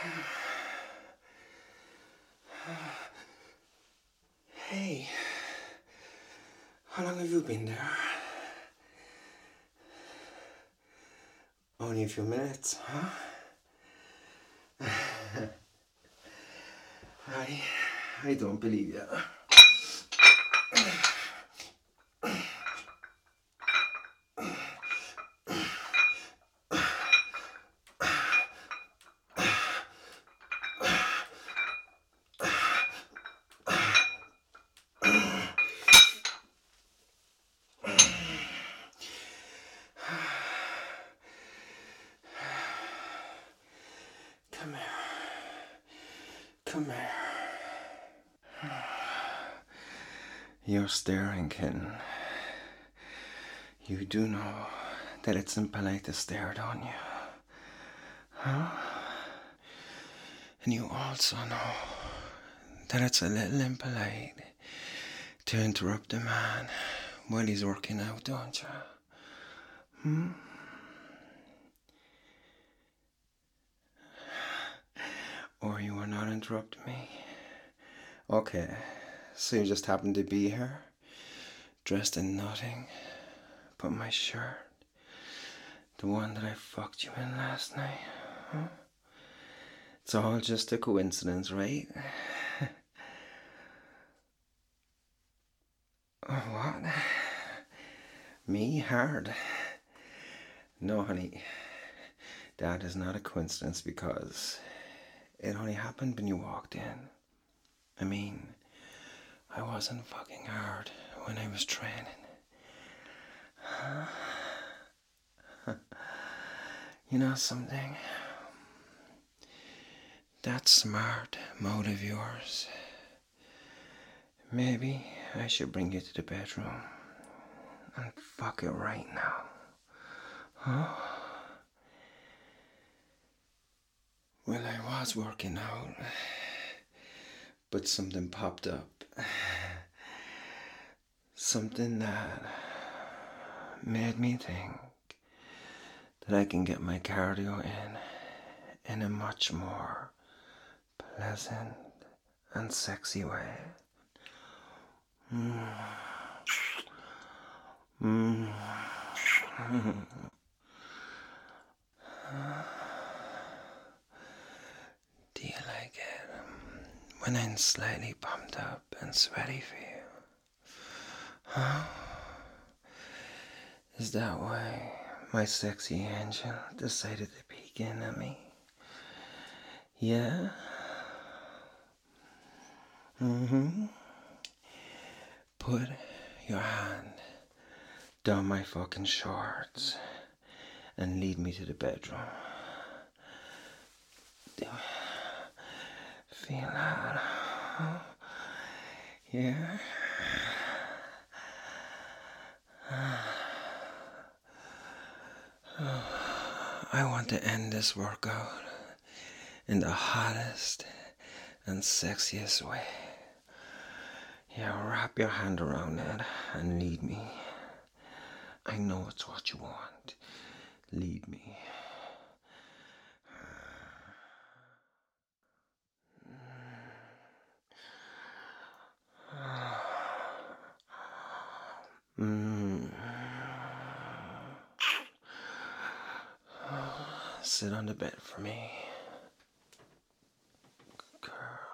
Hey, how long have you been there? Only a few minutes, huh? I, I don't believe you. Come here. Come here. You're staring, kitten. You do know that it's impolite to stare down you, huh? And you also know that it's a little impolite to interrupt a man while he's working out, don't you? Or you will not interrupt me? Okay, so you just happened to be here, dressed in nothing but my shirt. The one that I fucked you in last night, huh? It's all just a coincidence, right? Oh, what? Me? Hard? No, honey. That is not a coincidence because it only happened when you walked in. I mean, I wasn't fucking hard when I was training. You know something? That smart mode of yours. Maybe I should bring you to the bedroom and fuck it right now. Huh? Well, I was working out, but something popped up. Something that made me think that I can get my cardio in a much more pleasant and sexy way. Do you like it when I'm slightly pumped up and sweaty for you? Huh? Is that why my sexy angel decided to peek in at me? Yeah? Put your hand down my fucking shorts and lead me to the bedroom. Feel that? Huh? Yeah? I want to end this workout in the hottest and sexiest way. Yeah, wrap your hand around it and lead me. I know it's what you want. Lead me. Sit on the bed for me. Good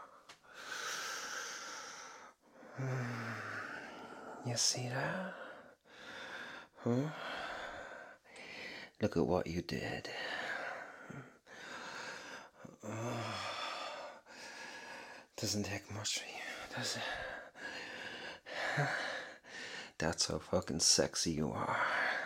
girl. You see that? Huh? Look at what you did. Doesn't take much for you, does it? That's how fucking sexy you are.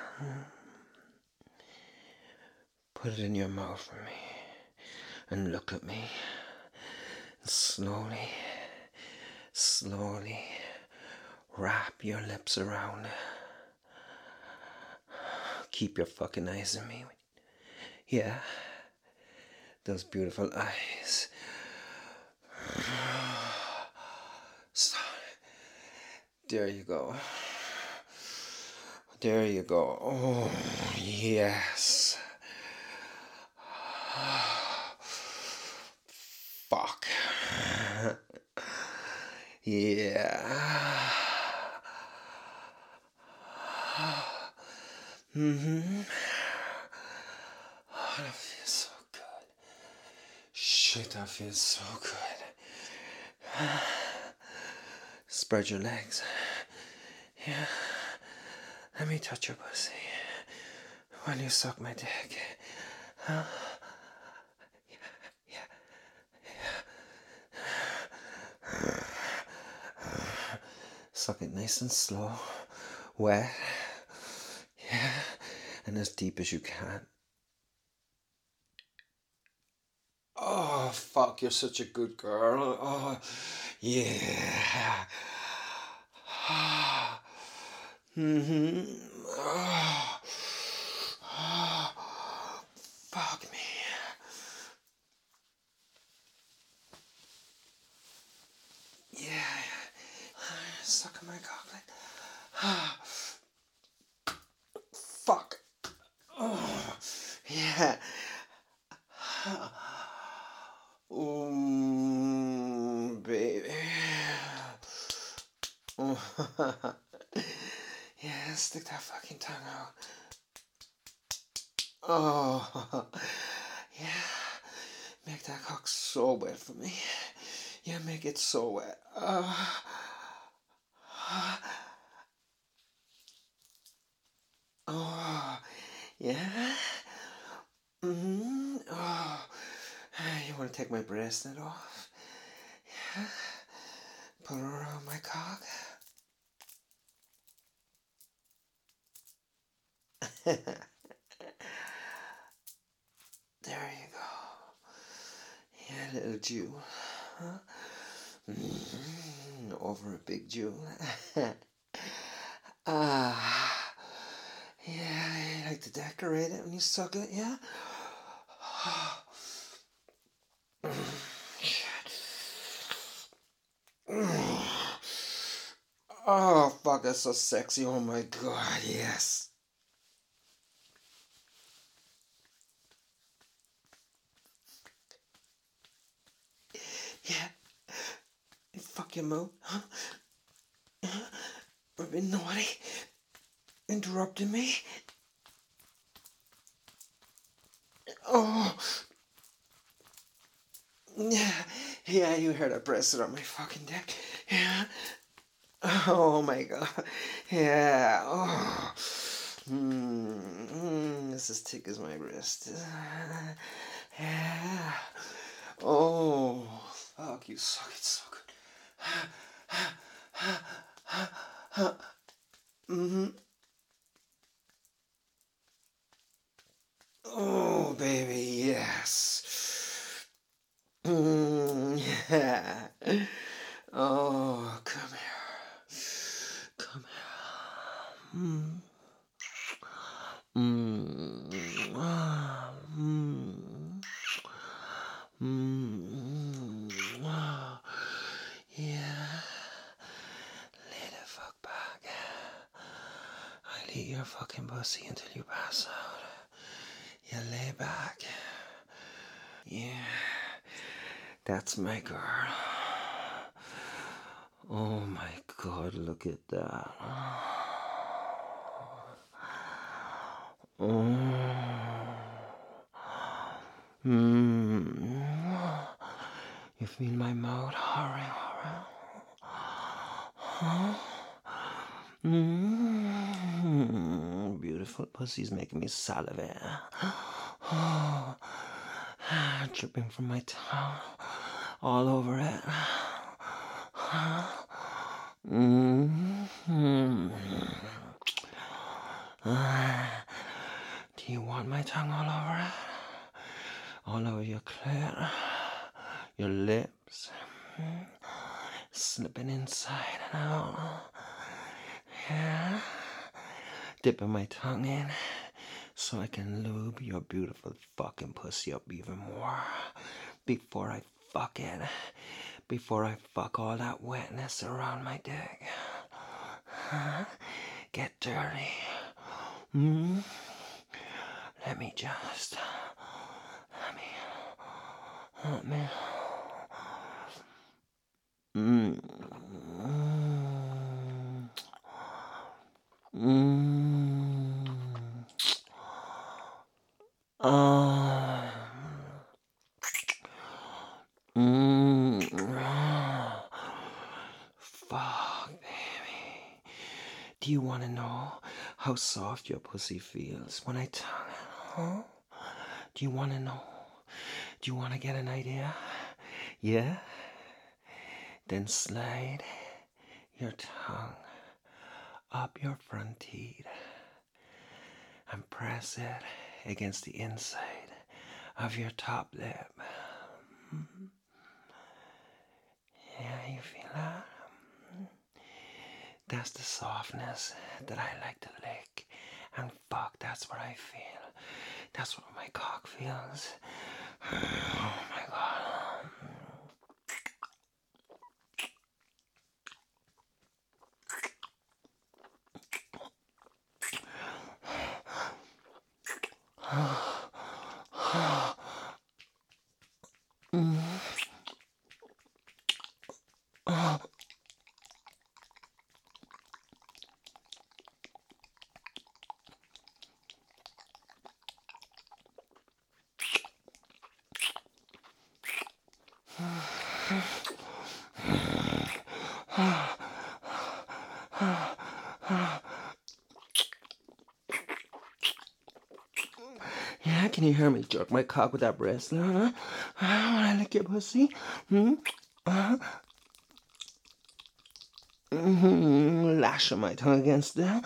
Put it in your mouth for me and look at me. Slowly, slowly wrap your lips around it. Keep your fucking eyes on me. Yeah, those beautiful eyes. There you go. There you go. Oh, yes. fuck. Yeah. Mm-hmm. Oh, that feels so good. Shit, that feels so good. Spread your legs. Yeah. Let me touch your pussy while you suck my dick. Huh? Yeah. Suck it nice and slow. Wet. Yeah. And as deep as you can. Oh, fuck, you're such a good girl. Oh, yeah. Mm-hmm. Oh. Oh. Fuck me. Yeah. Suck on my cock like. Fuck. Oh. Yeah. Baby. Yeah, stick that fucking tongue out. Oh, yeah. Make that cock so wet for me. Yeah, make it so wet. Oh, yeah. Mm-hmm. Oh, you want to take my bracelet off? Yeah. Put it around my cock. There you go. Yeah, little Jew. Huh? Over a big Jew. Ah. Yeah, you like to decorate it when you suck it, yeah? Oh, fuck, that's so sexy. Oh my god, yes. Yeah. Fuck your mouth, huh? I've been naughty. Interrupting me. Oh. Yeah. Yeah, you heard I pressed it on my fucking dick. Yeah. Oh my god. Yeah. Oh. This is thick as my wrist. Yeah. Oh. Fuck, you suck it so good. Mm-hmm. Oh, baby, yes. Yeah. Oh, come here. Come here. Yeah. Lay the fuck back. I'll eat your fucking pussy until you pass out. You lay back. Yeah. That's my girl. Oh my god, look at that. You feel my mouth hovering around? Beautiful pussy's making me salivate. Dripping from my tongue all over it. Do you want my tongue all over it? All over your clit, your lips, slipping inside and out. Yeah. Dipping my tongue in so I can lube your beautiful fucking pussy up even more before I fuck it. Before I fuck all that wetness around my dick. Get dirty. Let me just. Let me. Do you want to know how soft your pussy feels when I tongue it? Huh? Do you want to know? Do you want to get an idea? Yeah? Then slide your tongue up your front teeth and press it against the inside of your top lip. Yeah, you feel that? That's the softness that I like to lick. And fuck, that's what I feel. That's what my cock feels. Oh my god. Yeah, can you hear me jerk my cock with that bracelet, huh? When I lick your pussy? Lashing my tongue against it.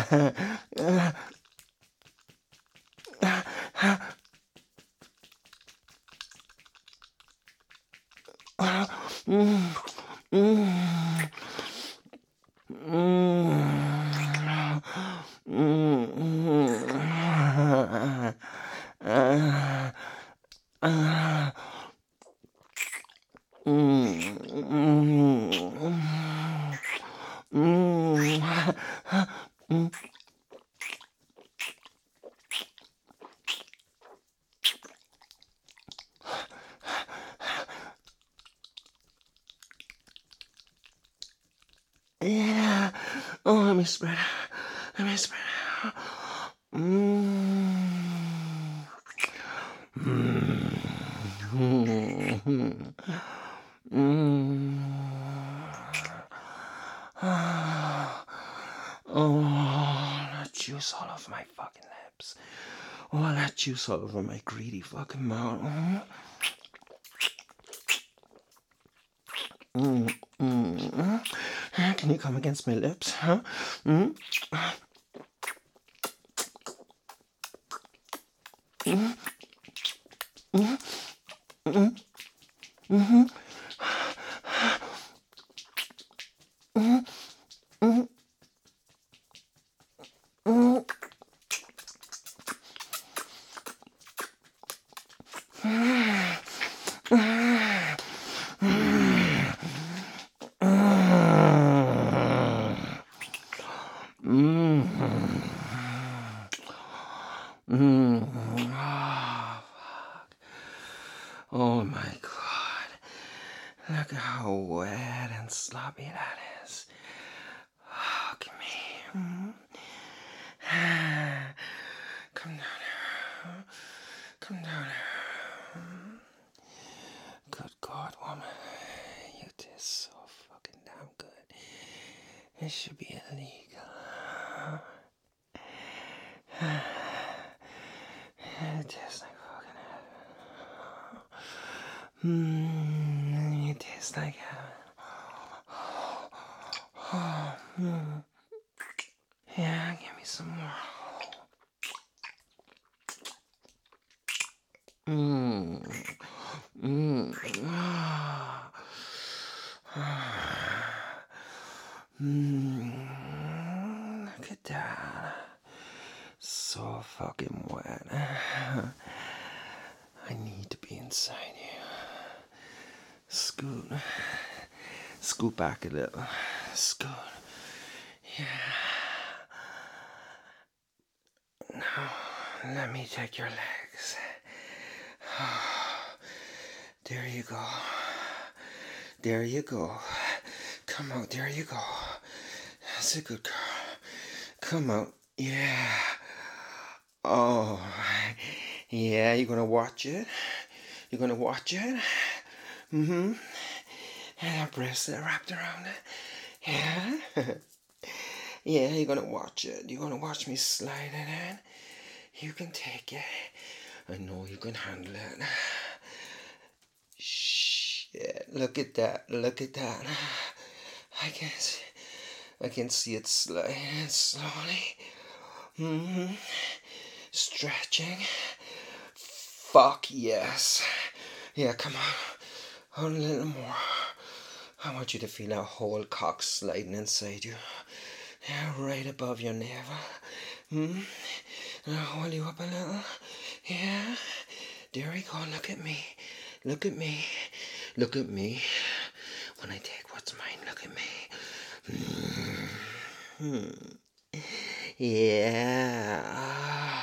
Yeah. Oh, let me spread. Let me spread. Oh, that juice all over my fucking lips. Oh, that juice all over my greedy fucking mouth. Can you come against my lips, huh? Oh my god. Look how wet and sloppy that is. Look at me. Come down here. Come down here. Good God, woman. You taste so fucking damn good. It should be illegal. It tastes like fucking it tastes like heaven. Yeah, give me some more. Look at that. So fucking wet. I need to be inside you. Scoot. Scoot back a little. Scoot. Yeah. Now, let me take your legs. There you go. There you go. Come out. There you go. That's a good girl. Come out. Yeah. Oh. Yeah, you're gonna watch it? You're gonna watch it? And a bracelet wrapped around it. Yeah? Yeah, you're gonna watch it. You're gonna watch me slide it in. You can take it. I know you can handle it. Shh. Yeah, look at that. Look at that. I can see, I can see it sliding slowly. Stretching. Fuck yes. Yeah, come on. A little more. I want you to feel that whole cock sliding inside you. Yeah, right above your navel. And I'll hold you up a little. Yeah. There we go. Look at me. Look at me. Look at me. When I take what's mine, look at me. Yeah.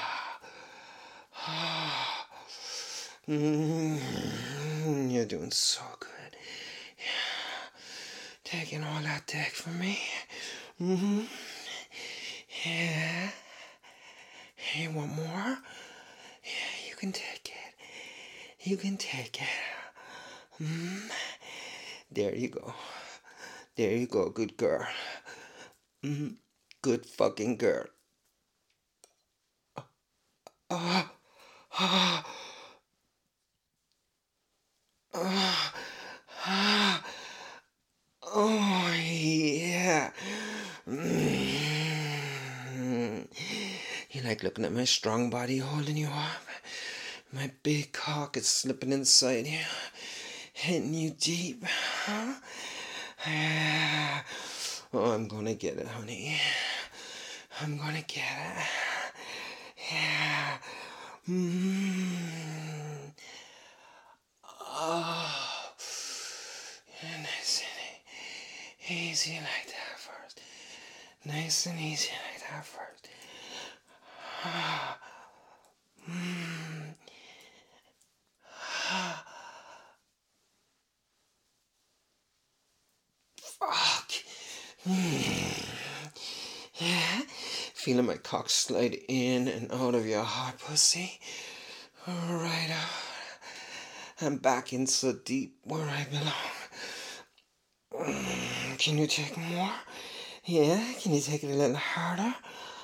You're doing so good. Yeah. Taking all that dick from me. Yeah. You want more? Yeah, you can take it. You can take it. There you go. There you go, good girl. Good fucking girl. Oh, oh, oh, oh yeah. You like looking at my strong body holding you up? My big cock is slipping inside you, hitting you deep. Huh? Oh, I'm gonna get it, honey. I'm gonna get it. Yeah. Oh. Yeah, nice and easy like that first. Nice and easy like that first. Fuck. Yeah. Feeling my cock slide in and out of your hot pussy. Right out. And back in so deep where I belong. Can you take more? Yeah? Can you take it a little harder?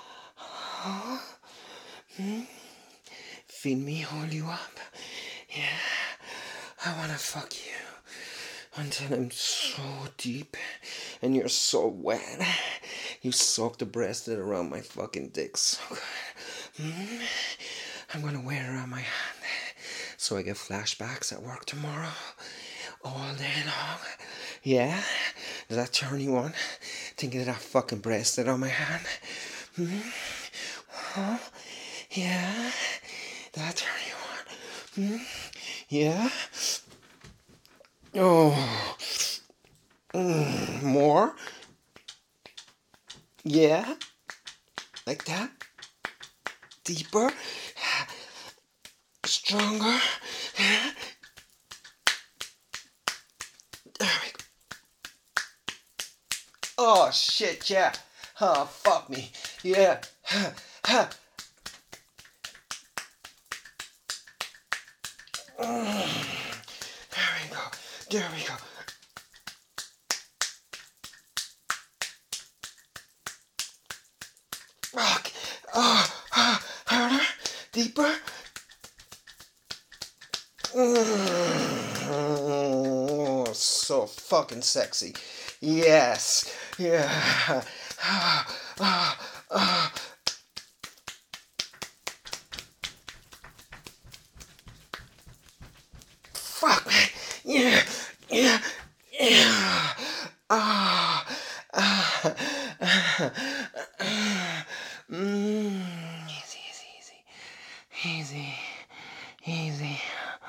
Feel me hold you up. Yeah. I wanna fuck you until I'm so deep and you're so wet. You soak the breast around my fucking dick so good. I'm gonna wear it around my hand so I get flashbacks at work tomorrow all day long. Yeah? Does that turn you on? Thinking of that fucking breast on my hand? Huh? Yeah? Does that turn you on? Yeah? Oh. More? Yeah? Like that? Deeper? Stronger? There we go. Oh shit, yeah. Oh, fuck me. Yeah. There we go. There we go. Rock. Harder. Deeper. So fucking sexy. Yes. Yeah. Fuck, man. Yeah. Yeah. Yeah. Easy, easy, easy. Easy, easy.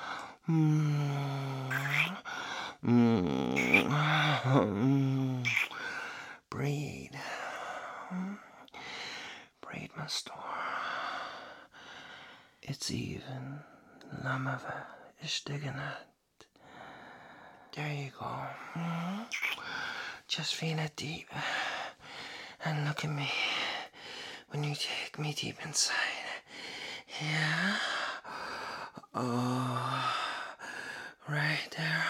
Breathe. Breathe, my store. It's even. Lamava is digging it. There you go. Just feel it deep. And look at me when you take me deep inside. Yeah. Oh, right there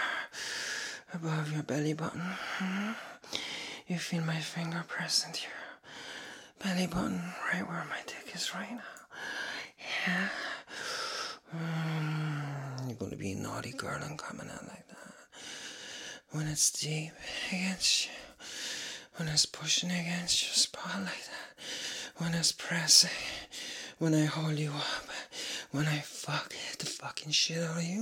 above your belly button. You feel my finger press into belly button, right where my dick is right now. Yeah. You're gonna be a naughty girl and coming out like that. When it's deep against you. When it's pushing against your spot like that. When it's pressing. When I hold you up. When I fuck the fucking shit out of you.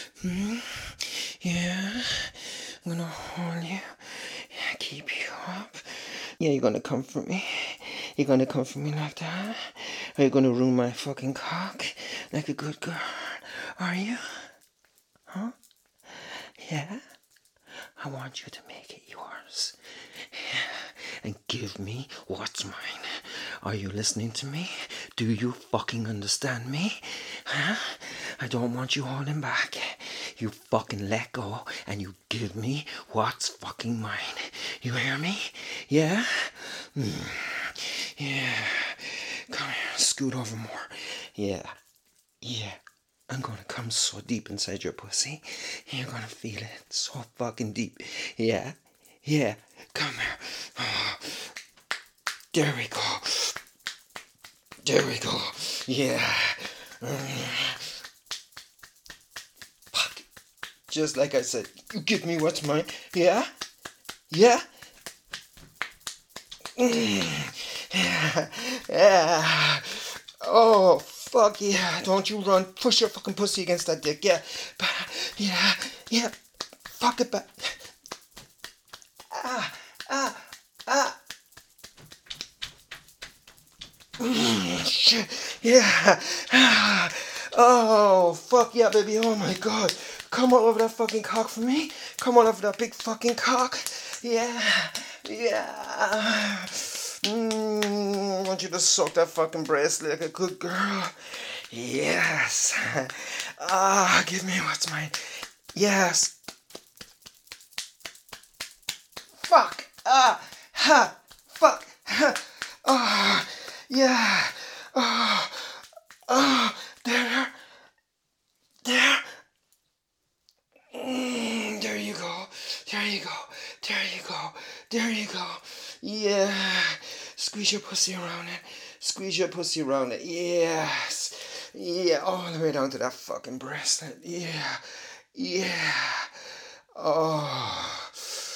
Yeah. I'm gonna hold you. Yeah, keep you up. Yeah, you're gonna comfort me. You're gonna comfort me like that. Are you gonna ruin my fucking cock like a good girl? Are you? Huh? Yeah? I want you to make it yours. Yeah. And give me what's mine. Are you listening to me? Do you fucking understand me? Huh? I don't want you holding back. You fucking let go and you give me what's fucking mine. You hear me? Yeah? Yeah. Come here, scoot over more. Yeah. Yeah. I'm gonna come so deep inside your pussy. You're gonna feel it so fucking deep. Yeah? Yeah. Come here. Oh. There we go. There we go. Yeah. Fuck. Just like I said, you give me what's mine. Yeah? Yeah? Yeah. Yeah. Oh, fuck yeah. Don't you run. Push your fucking pussy against that dick. Yeah. Yeah. Yeah. Fuck it back. Ah. Ah. Ah. Shit. Yeah. Ah. Oh, fuck yeah, baby. Oh my god. Come all over that fucking cock for me. Come all over that big fucking cock. Yeah. Yeah. I want you to suck that fucking breast like a good girl. Yes. Ah, give me what's mine. Yes. Fuck. Ah. Ha. Fuck. Ha. Ah. Yeah. Ah. Ah. There. There. There you go. There you go. There you go. There you go. Yeah. Squeeze your pussy around it. Squeeze your pussy around it. Yes. Yeah. All the way down to that fucking bracelet. Yeah. Yeah. Oh.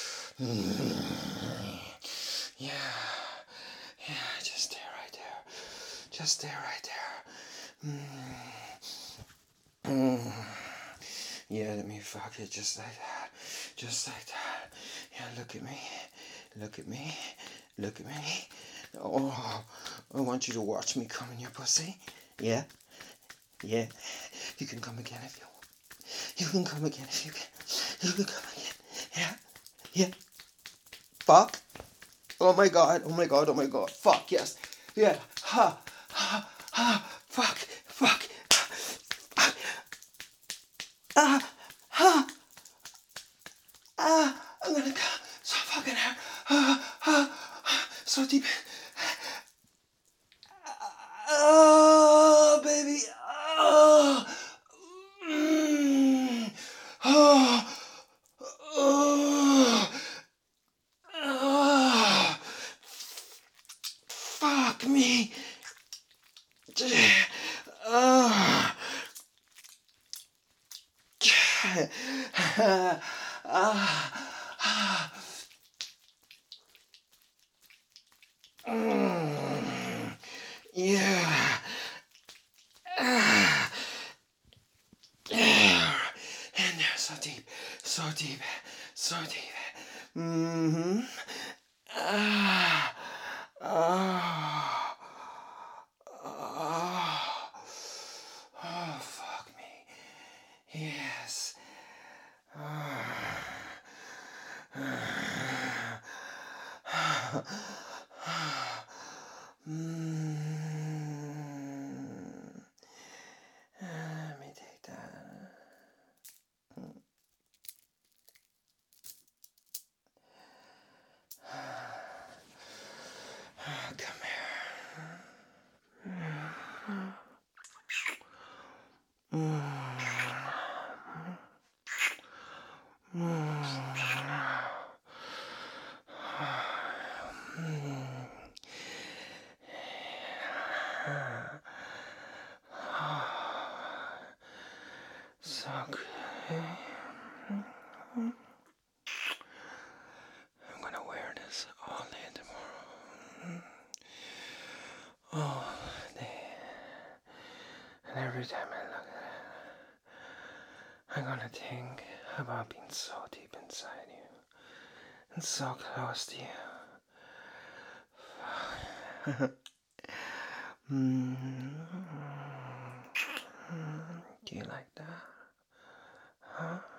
Yeah. Yeah. Just stay right there. Just stay right there. Yeah, let me fuck it just like that. Just like that. Yeah, look at me. Look at me. Look at me. Oh, I want you to watch me come in your pussy. Yeah? Yeah. You can come again if you want. You can come again if you can. You can come again. Yeah? Yeah. Fuck. Oh my god. Oh my god. Oh my god. Fuck, yes. Yeah. Ha. Ha. Ha. Fuck. Fuck. Ah. Ha. Ah. I'm gonna come so fucking hard. So deep. Oh, baby. Oh. Oh. Oh. Oh. Fuck me. Oh. Yeah. And there, so deep, so deep, so deep. Mm-hmm. Ah. Oh. Oh. Oh, fuck me. Yes. Let me take that. Come It's okay. I'm gonna wear this all day tomorrow. All day. And every time I look at it, I'm gonna think about being so deep inside you and so close to you. Do you like that? Huh?